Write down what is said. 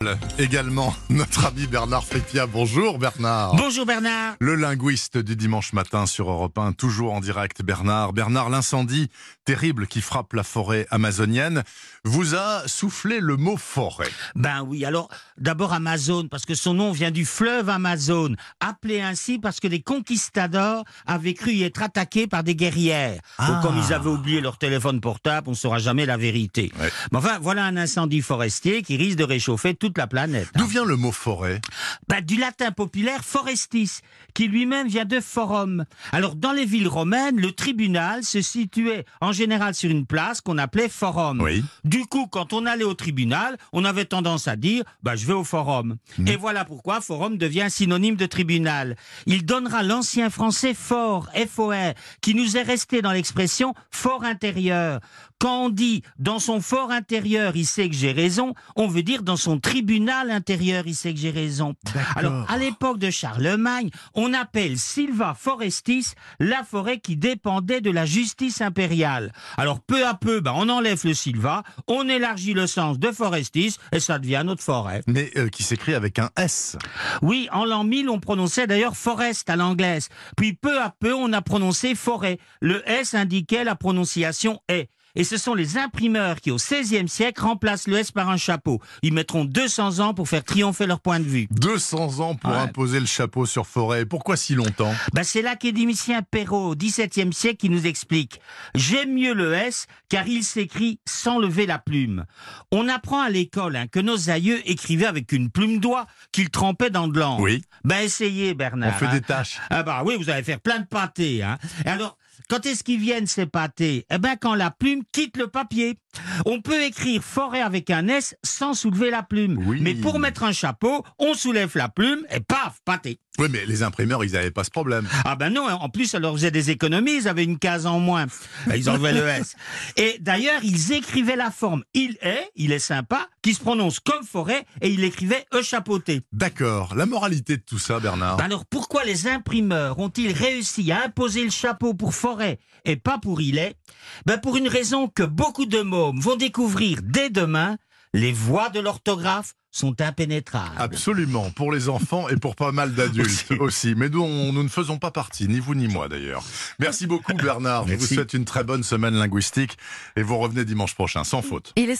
Également notre ami Bernard Fricchia. Bonjour Bernard. Bonjour Bernard. Le linguiste du dimanche matin sur Europe 1, toujours en direct Bernard. Bernard, l'incendie terrible qui frappe la forêt amazonienne vous a soufflé le mot forêt. Ben oui, alors d'abord Amazon, parce que son nom vient du fleuve Amazon, appelé ainsi parce que des conquistadors avaient cru y être attaqués par des guerrières. Donc comme ils avaient oublié leur téléphone portable, on ne saura jamais la vérité. Ouais. Mais enfin, voilà un incendie forestier qui risque de réchauffer toute la planète. D'où vient le mot forêt? Du latin populaire forestis, qui lui-même vient de forum. Alors dans les villes romaines, le tribunal se situait en général sur une place qu'on appelait forum. Oui. Du coup, quand on allait au tribunal, on avait tendance à dire je vais au forum. Et voilà pourquoi forum devient synonyme de tribunal. Il donnera l'ancien français fort, F-O-R, qui nous est resté dans l'expression fort intérieur. Quand on dit dans son fort intérieur, il sait que j'ai raison, on veut dire dans son tribunal intérieur, il sait que j'ai raison. Alors, à l'époque de Charlemagne, on appelle Silva Forestis la forêt qui dépendait de la justice impériale. Alors, peu à peu, on enlève le Silva, on élargit le sens de Forestis et ça devient notre forêt. Mais qui s'écrit avec un S. Oui, en l'an 1000, on prononçait d'ailleurs forest à l'anglaise. Puis peu à peu, on a prononcé forêt. Le S indiquait la prononciation est. Et ce sont les imprimeurs qui, au XVIe siècle, remplacent le S par un chapeau. Ils mettront 200 ans pour faire triompher leur point de vue. 200 ans pour imposer le chapeau sur forêt. Pourquoi si longtemps? C'est l'académicien Perrault, au XVIIe siècle, qui nous explique. J'aime mieux le S, car il s'écrit sans lever la plume. On apprend à l'école que nos aïeux écrivaient avec une plume d'oie qu'ils trempaient dans de l'encre. Oui. Essayez, Bernard. On fait des tâches. Oui, vous allez faire plein de pâtés. Et alors, quand est-ce qu'ils viennent ces pâtés? Quand la plume quitte le papier. On peut écrire forêt avec un S sans soulever la plume. Oui. Mais pour mettre un chapeau, on soulève la plume et paf, pâté. Oui, mais les imprimeurs, ils n'avaient pas ce problème. Non, en plus, ça leur faisait des économies, ils avaient une case en moins. Ils enlevaient le S. Et d'ailleurs, ils écrivaient la forme il est sympa, qui se prononce comme forêt, et il écrivait E chapeauté. D'accord. La moralité de tout ça, Bernard? Alors pourquoi les imprimeurs ont-ils réussi à imposer le chapeau pour forêt et pas pour il est? Pour une raison que beaucoup de mômes vont découvrir dès demain, les voies de l'orthographe sont impénétrables. Absolument, pour les enfants et pour pas mal d'adultes aussi. Mais dont nous ne faisons pas partie, ni vous ni moi d'ailleurs. Merci beaucoup Bernard, je vous souhaite une très bonne semaine linguistique et vous revenez dimanche prochain, sans faute.